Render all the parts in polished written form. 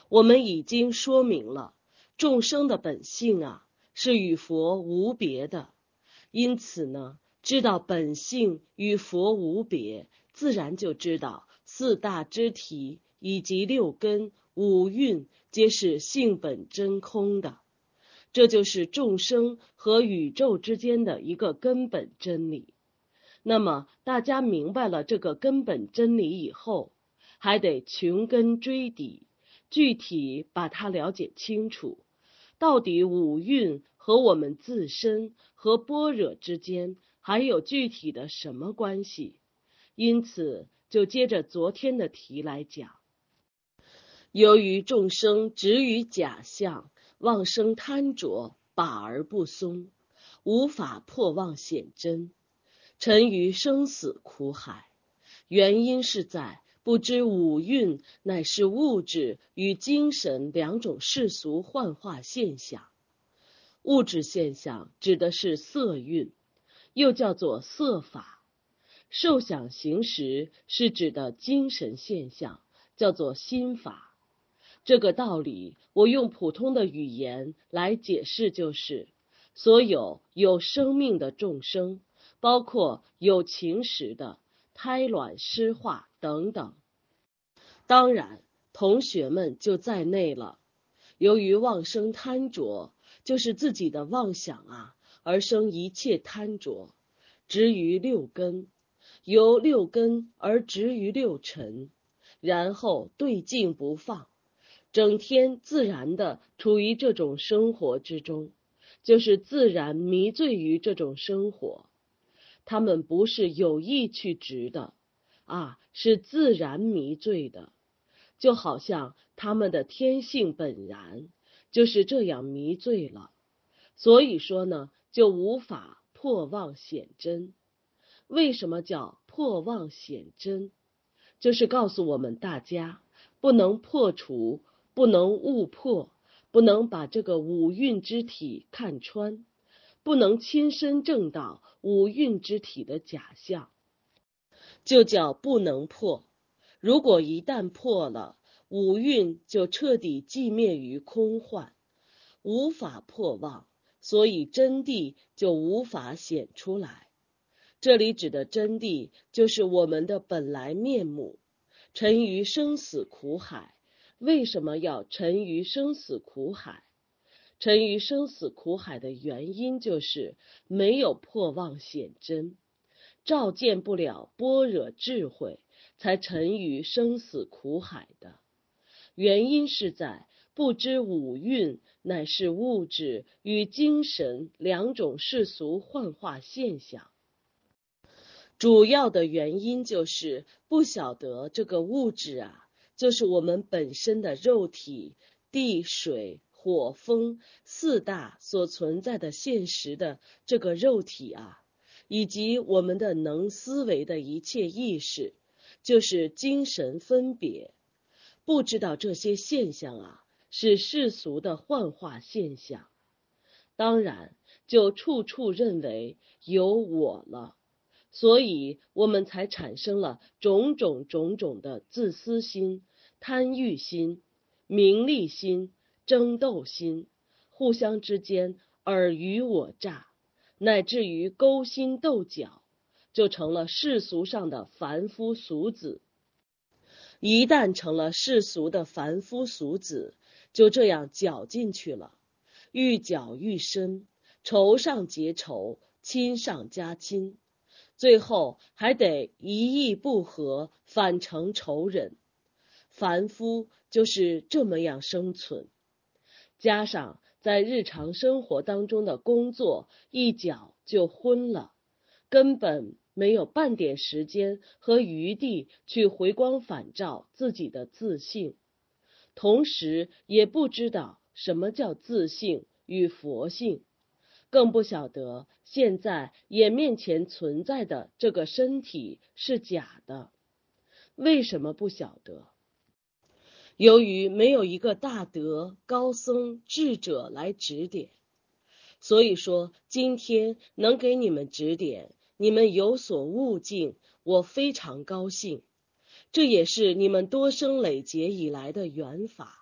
我们已经说明了，众生的本性是与佛无别的，因此呢，知道本性与佛无别，自然就知道四大支体以及六根、五蕴皆是性本真空的，这就是众生和宇宙之间的一个根本真理。那么大家明白了这个根本真理以后，还得穷根追底，具体把它了解清楚，到底五蕴和我们自身和般若之间还有具体的什么关系。因此就接着昨天的题来讲，由于众生执于假象，妄生贪着，把而不松，无法破妄显真，沉于生死苦海。原因是在不知五蕴乃是物质与精神两种世俗幻化现象。物质现象指的是色蕴，又叫做色法；受想行识是指的精神现象，叫做心法。这个道理我用普通的语言来解释，就是所有有生命的众生，包括有情识的、胎卵湿化等等，当然同学们就在内了。由于妄生贪着，就是自己的妄想而生一切贪着，执于六根，由六根而执于六尘，然后对境不放，整天自然的处于这种生活之中，就是自然迷醉于这种生活。他们不是有意去执的是自然迷醉的，就好像他们的天性本然就是这样迷醉了。所以说呢，就无法破妄显真。为什么叫破妄显真？就是告诉我们大家，不能破除，不能误破，不能把这个五蕴之体看穿，不能亲身证到五蕴之体的假象，就叫不能破。如果一旦破了，五蕴就彻底寂灭于空幻，无法破妄，所以真谛就无法显出来。这里指的真谛就是我们的本来面目。沉于生死苦海，为什么要沉于生死苦海？沉于生死苦海的原因就是没有破妄显真，照见不了般若智慧，才沉于生死苦海的。原因是在不知五蕴乃是物质与精神两种世俗幻化现象。主要的原因就是不晓得这个物质就是我们本身的肉体、地、水、火、风四大所存在的现实的这个肉体以及我们的能思维的一切意识，就是精神分别。不知道这些现象是世俗的幻化现象，当然就处处认为有我了。所以我们才产生了种种的自私心、贪欲心、名利心、争斗心，互相之间尔虞我诈，乃至于勾心斗角，就成了世俗上的凡夫俗子。一旦成了世俗的凡夫俗子，就这样搅进去了，愈搅愈深，仇上结仇，亲上加亲，最后还得一意不合，反成仇人。凡夫就是这么样生存，加上在日常生活当中的工作，一搅就昏了，根本没有半点时间和余地去回光返照自己的自性，同时也不知道什么叫自性与佛性，更不晓得现在眼面前存在的这个身体是假的。为什么不晓得？由于没有一个大德、高僧、智者来指点，所以说今天能给你们指点，你们有所悟境，我非常高兴。这也是你们多生累劫以来的缘法，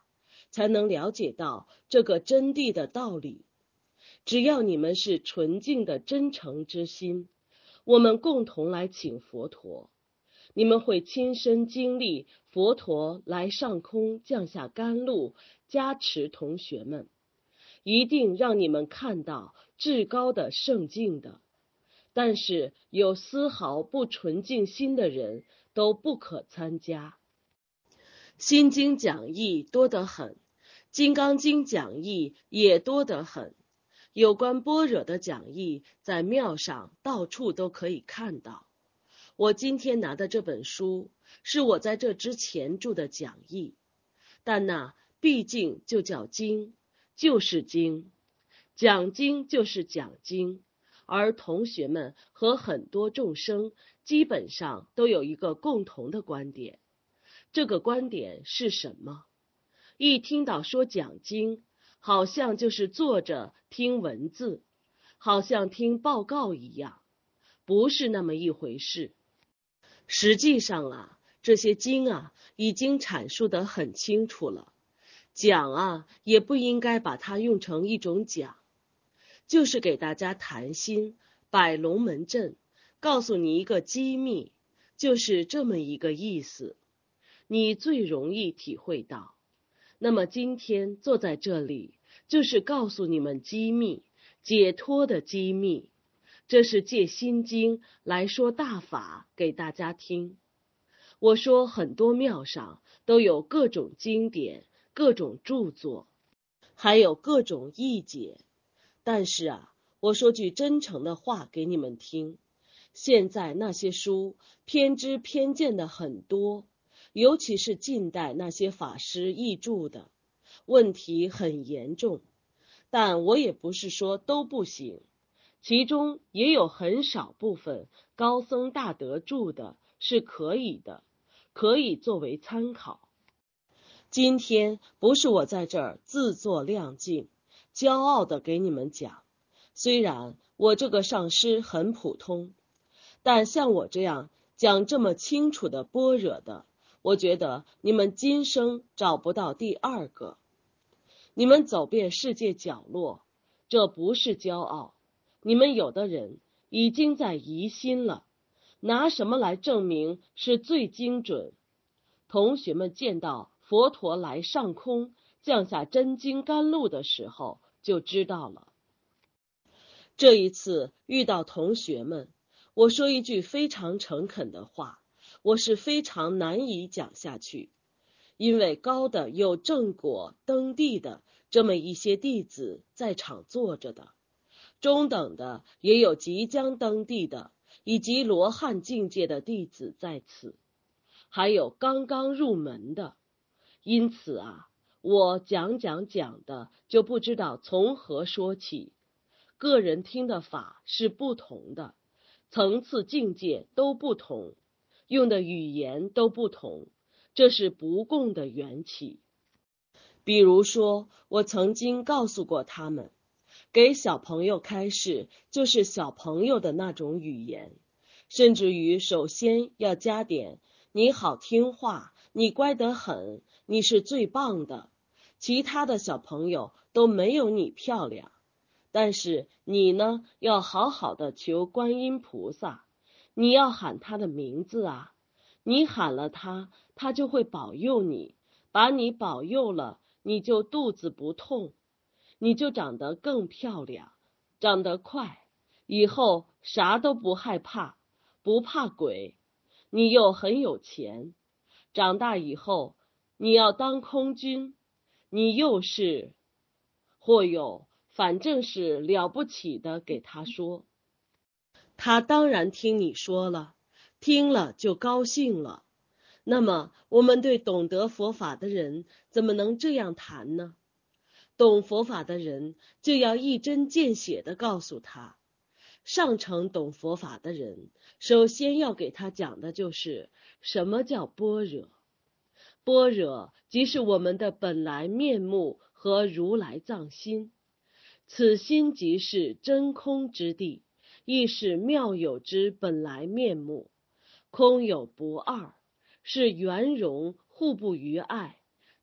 才能了解到这个真谛的道理。只要你们是纯净的真诚之心，我们共同来请佛陀，你们会亲身经历佛陀来上空降下甘露，加持同学们，一定让你们看到至高的圣境的。但是有丝毫不纯净心的人都不可参加。心经讲义多得很，金刚经讲义也多得很，有关般若的讲义在庙上到处都可以看到。我今天拿的这本书是我在这之前注的讲义，但那毕竟就叫经，就是经，讲经就是讲经，而同学们和很多众生基本上都有一个共同的观点。这个观点是什么？一听到说讲经，好像就是坐着听文字，好像听报告一样，不是那么一回事。实际上啊，这些经啊已经阐述得很清楚了，讲啊也不应该把它用成一种讲，就是给大家谈心，摆龙门阵，告诉你一个机密，就是这么一个意思，你最容易体会到。那么今天坐在这里，就是告诉你们机密，解脱的机密，这是借心经来说大法给大家听。我说很多庙上都有各种经典，各种著作，还有各种译解，但是啊，我说句真诚的话给你们听，现在那些书偏知偏见的很多，尤其是近代那些法师译著的，问题很严重。但我也不是说都不行，其中也有很少部分高僧大德著的是可以的，可以作为参考。今天不是我在这儿自作亮镜，骄傲的给你们讲，虽然我这个上师很普通，但像我这样讲这么清楚的般若的，我觉得你们今生找不到第二个。你们走遍世界角落，这不是骄傲，你们有的人已经在疑心了，拿什么来证明是最精准？同学们见到佛陀来上空降下真经甘露的时候就知道了。这一次遇到同学们，我说一句非常诚恳的话，我是非常难以讲下去，因为高的有正果登地的这么一些弟子在场坐着的，中等的也有即将登地的，以及罗汉境界的弟子在此，还有刚刚入门的。因此啊，我讲的就不知道从何说起，个人听的法是不同的，层次境界都不同，用的语言都不同，这是不共的缘起。比如说，我曾经告诉过他们，给小朋友开示就是小朋友的那种语言，甚至于首先要加点你好听话，你乖得很，你是最棒的，其他的小朋友都没有你漂亮。但是你呢，要好好的求观音菩萨，你要喊他的名字啊，你喊了他，他就会保佑你，把你保佑了，你就肚子不痛，你就长得更漂亮，长得快，以后啥都不害怕，不怕鬼，你又很有钱，长大以后你要当空军，你又是或有反正是了不起的给他说，他当然听你说了，听了就高兴了。那么我们对懂得佛法的人怎么能这样谈呢？懂佛法的人就要一针见血地告诉他，上乘懂佛法的人首先要给他讲的就是什么叫般若。般若即是我们的本来面目和如来藏心，此心即是真空之地，亦是妙有之本来面目，空有不二，是圆融互不于碍，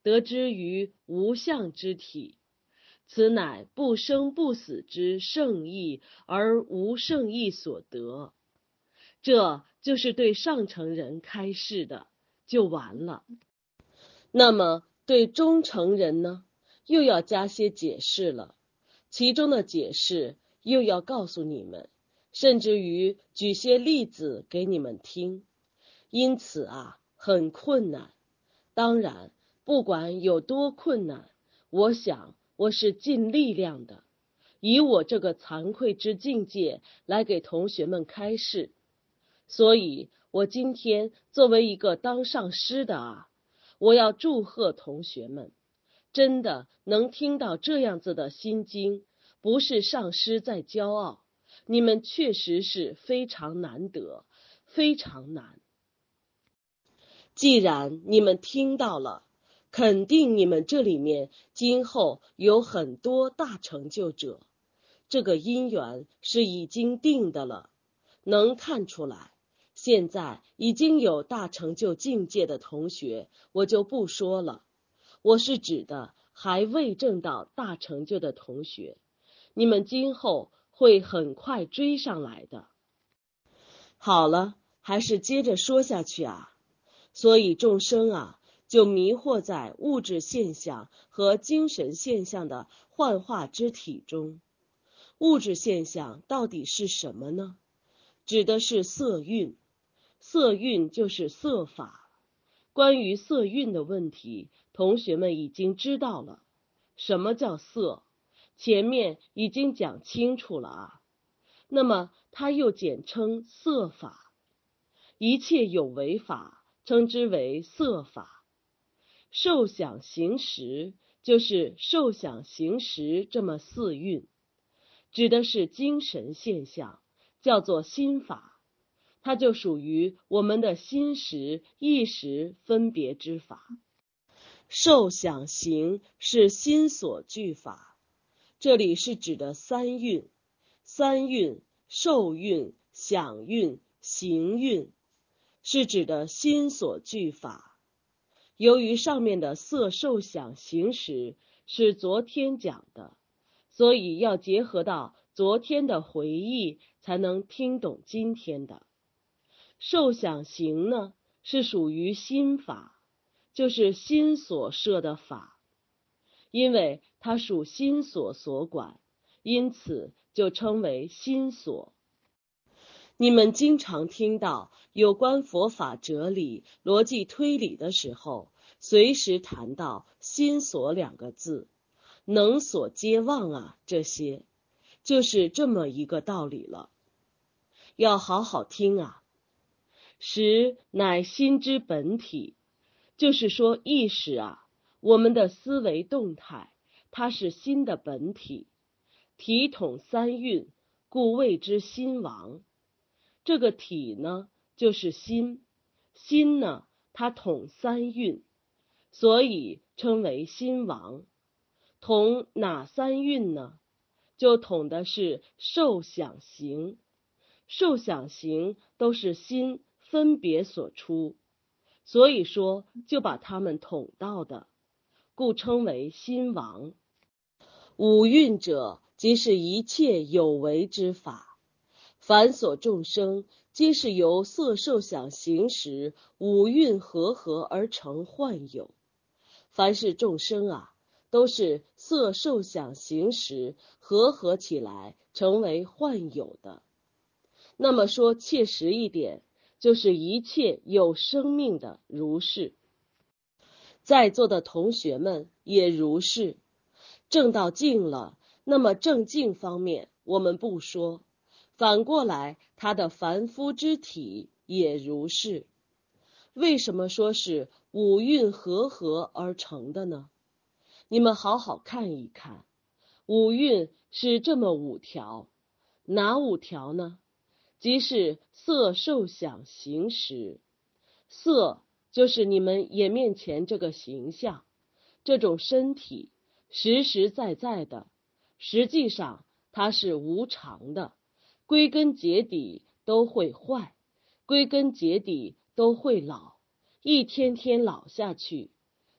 得之于无相之体，此乃不生不死之圣意而无圣意所得。这就是对上乘人开示的，就完了。那么对中乘人呢，又要加些解释了，其中的解释又要告诉你们，甚至于举些例子给你们听。因此啊，很困难。当然，不管有多困难，我想我是尽力量的，以我这个惭愧之境界来给同学们开示。所以我今天作为一个当上师的啊，我要祝贺同学们，真的能听到这样子的心经，不是上师在骄傲，你们确实是非常难得，非常难。既然你们听到了，肯定你们这里面今后有很多大成就者，这个因缘是已经定的了，能看出来。现在已经有大成就境界的同学，我就不说了，我是指的还未证到大成就的同学，你们今后会很快追上来的。好了，还是接着说下去啊。所以众生啊，就迷惑在物质现象和精神现象的幻化之体中。物质现象到底是什么呢？指的是色蕴，色蕴就是色法。关于色蕴的问题，同学们已经知道了。什么叫色？前面已经讲清楚了啊。那么它又简称色法，一切有为法称之为色法。受想行识就是受想行识这么四蕴，指的是精神现象，叫做心法。它就属于我们的心识、意识分别之法。受想行是心所具法，这里是指的三蕴，三蕴受蕴、想蕴、行蕴，是指的心所具法。由于上面的色受想行识是昨天讲的，所以要结合到昨天的回忆，才能听懂今天的。受想行呢，是属于心法，就是心所设的法，因为它属心所管，因此就称为心所。你们经常听到有关佛法哲理、逻辑推理的时候，随时谈到心所两个字，能所皆忘啊，这些就是这么一个道理了，要好好听啊。识乃心之本体，就是说意识啊，我们的思维动态，它是心的本体，体统三蕴，故谓之心王。这个体呢，就是心，心呢，它统三蕴，所以称为心王。统哪三蕴呢？就统的是受想行，受想行都是心分别所出，所以说就把它们统到的，故称为心王。五蕴者，即是一切有为之法，凡所众生，皆是由色受想行识五蕴合而成幻有。凡是众生啊，都是色受想行识合起来成为幻有的。那么说切实一点，就是一切有生命的如是。在座的同学们也如是。证到净了，那么证净方面我们不说，反过来他的凡夫之体也如是。为什么说是五蕴合而成的呢？你们好好看一看，五蕴是这么五条，哪五条呢？即是色受想行识。色就是你们眼面前这个形象，这种身体实实在在的，实际上它是无常的，归根结底都会坏，归根结底都会老，一天天老下去，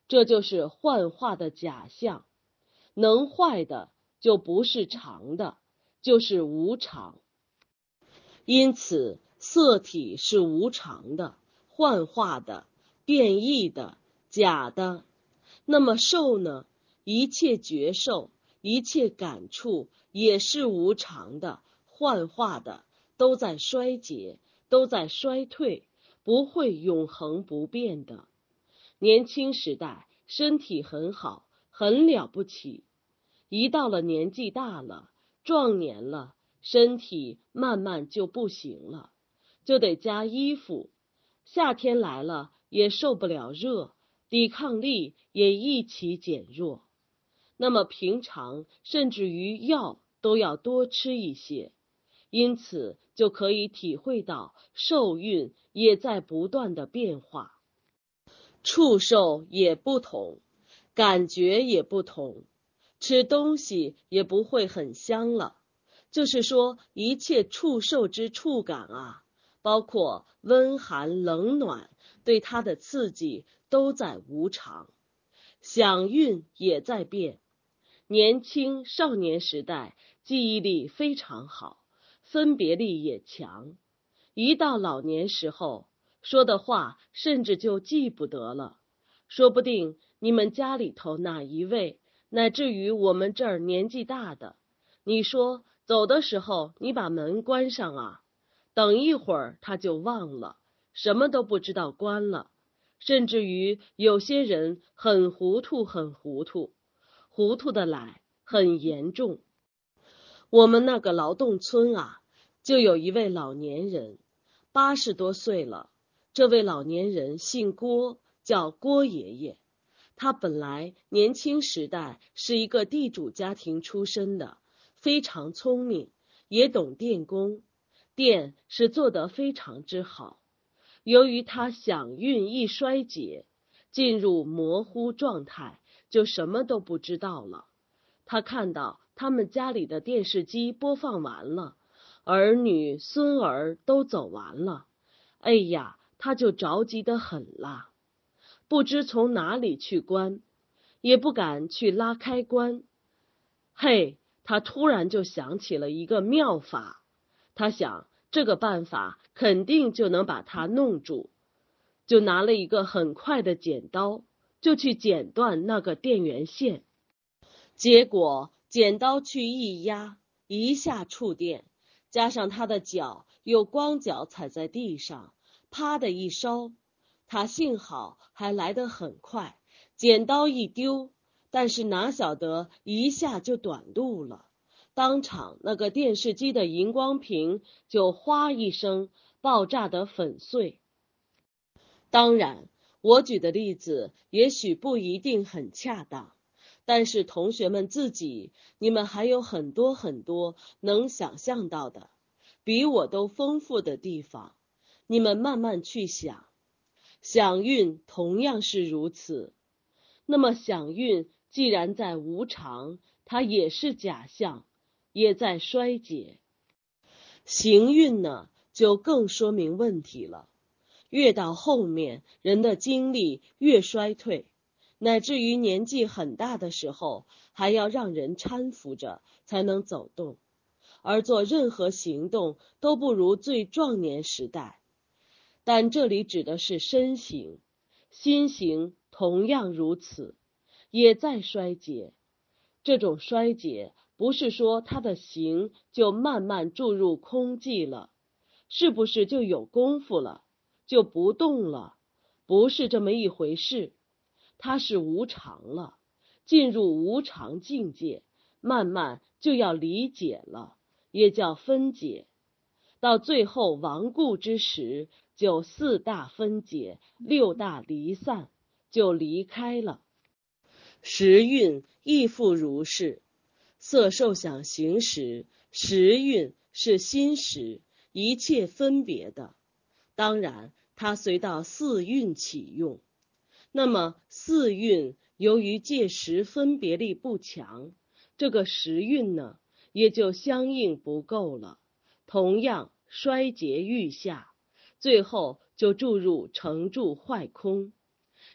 这就是幻化的假象。能坏的就不是常的，就是无常。因此色体是无常的、幻化的、变异的、假的。那么受呢？一切觉受、一切感触也是无常的、幻化的，都在衰竭，都在衰退，不会永恒不变的。年轻时代身体很好，很了不起，一到了年纪大了，壮年了，身体慢慢就不行了，就得加衣服。夏天来了也受不了热，抵抗力也一起减弱。那么平常甚至于药都要多吃一些，因此就可以体会到受孕也在不断的变化。触受也不同，感觉也不同，吃东西也不会很香了。就是说，一切触受之触感啊，包括温寒冷暖，对它的刺激都在无常。想韵也在变。年轻少年时代记忆力非常好，分别力也强，一到老年时候说的话甚至就记不得了。说不定你们家里头哪一位，乃至于我们这儿年纪大的，你说走的时候你把门关上啊，等一会儿他就忘了，什么都不知道关了。甚至于有些人很糊涂很糊涂，糊涂的来很严重。我们那个劳动村啊，就有一位老年人，80多岁了。这位老年人姓郭，叫郭爷爷。他本来年轻时代是一个地主家庭出身的，非常聪明，也懂电工，电是做得非常之好。由于他想运一衰竭，进入模糊状态，就什么都不知道了。他看到他们家里的电视机播放完了，儿女孙儿都走完了，哎呀，他就着急得很啦，不知从哪里去关，也不敢去拉开关。嘿，他突然就想起了一个妙法，他想这个办法肯定就能把它弄住，就拿了一个很快的剪刀，就去剪断那个电源线。结果剪刀去一压，一下触电，加上他的脚又光脚踩在地上，啪的一烧。他幸好还来得很快，剪刀一丢，但是哪晓得一下就短路了，当场那个电视机的荧光屏就哗一声爆炸得粉碎。当然，我举的例子也许不一定很恰当，但是同学们自己，你们还有很多很多能想象到的，比我都丰富的地方，你们慢慢去想。想运同样是如此。那么想运既然在无常，它也是假象，也在衰竭。行运呢，就更说明问题了。越到后面，人的精力越衰退，乃至于年纪很大的时候，还要让人搀扶着才能走动，而做任何行动都不如最壮年时代。但这里指的是身形，心形同样如此，也在衰竭。这种衰竭不是说他的形就慢慢注入空寂了，是不是就有功夫了，就不动了？不是这么一回事，它是无常了，进入无常境界，慢慢就要理解了，也叫分解。到最后亡故之时，就4大分解，6大离散，就离开了。时运亦复如是，色受想行识，时运是心识，一切分别的。当然它随到4运起用。那么4运由于借时分别力不强，这个时运呢也就相应不够了，同样衰竭愈下，最后就注入成住坏空。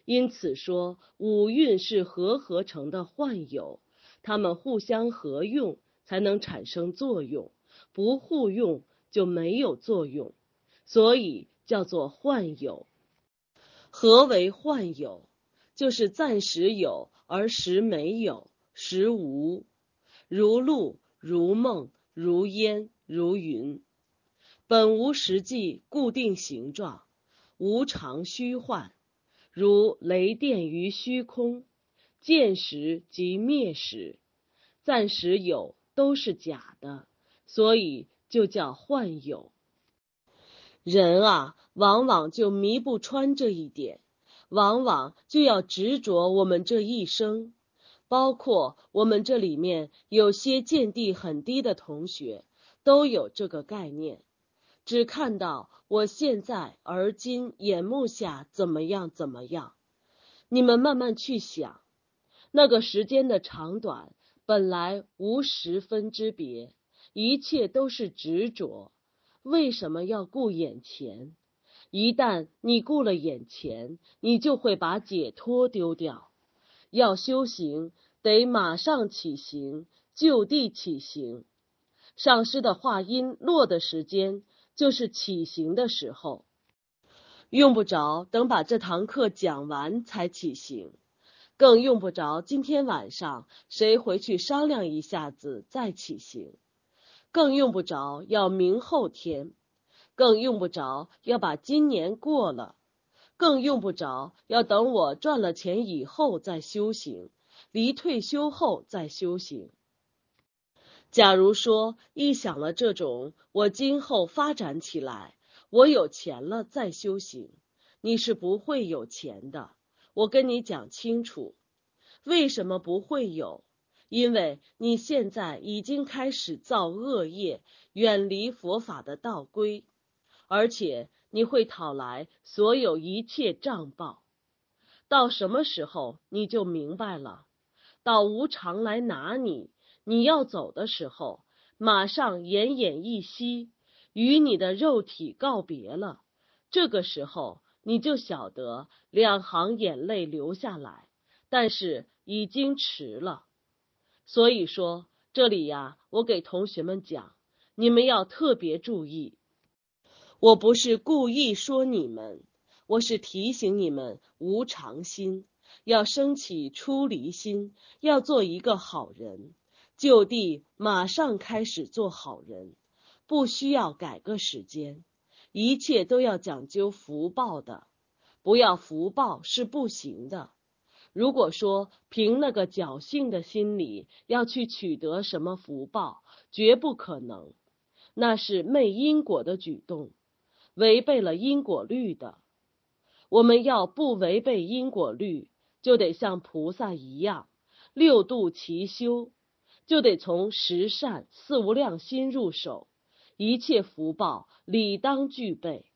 因此说五蕴是合成的幻有，它们互相合用才能产生作用，不互用就没有作用，所以叫做幻有。何为幻有？就是暂时有而时没有，时无，如露，如梦，如烟，如云，本无实际固定形状，无常虚幻，如雷电于虚空，见时即灭时，暂时有都是假的，所以就叫幻有。人啊，往往就迷不穿这一点，往往就要执着我们这一生。包括我们这里面有些见地很低的同学，都有这个概念，只看到我现在而今眼目下怎么样怎么样。你们慢慢去想，那个时间的长短本来无十分之别，一切都是执着。为什么要顾眼前？一旦你顾了眼前，你就会把解脱丢掉。要修行，得马上起行，就地起行。上师的话音落的时间，就是起行的时候，用不着等把这堂课讲完才起行，更用不着今天晚上谁回去商量一下子再起行，更用不着要明后天，更用不着要把今年过了，更用不着要等我赚了钱以后再修行，离退休后再修行。假如说一想了这种我今后发展起来，我有钱了再修行，你是不会有钱的。我跟你讲清楚，为什么不会有？因为你现在已经开始造恶业，远离佛法的道规，而且你会讨来所有一切障报。到什么时候你就明白了，到无常来拿你，你要走的时候，马上奄奄一息，与你的肉体告别了。这个时候你就晓得两行眼泪流下来，但是已经迟了。所以说这里呀，我给同学们讲，你们要特别注意。我不是故意说你们，我是提醒你们无常心，要升起出离心，要做一个好人，就地马上开始做好人，不需要改个时间，一切都要讲究福报的，不要福报是不行的。如果说凭那个侥幸的心理要去取得什么福报，绝不可能，那是昧因果的举动，违背了因果律的。我们要不违背因果律，就得像菩萨一样，六度齐修，就得从十善四无量心入手，一切福报理当具备。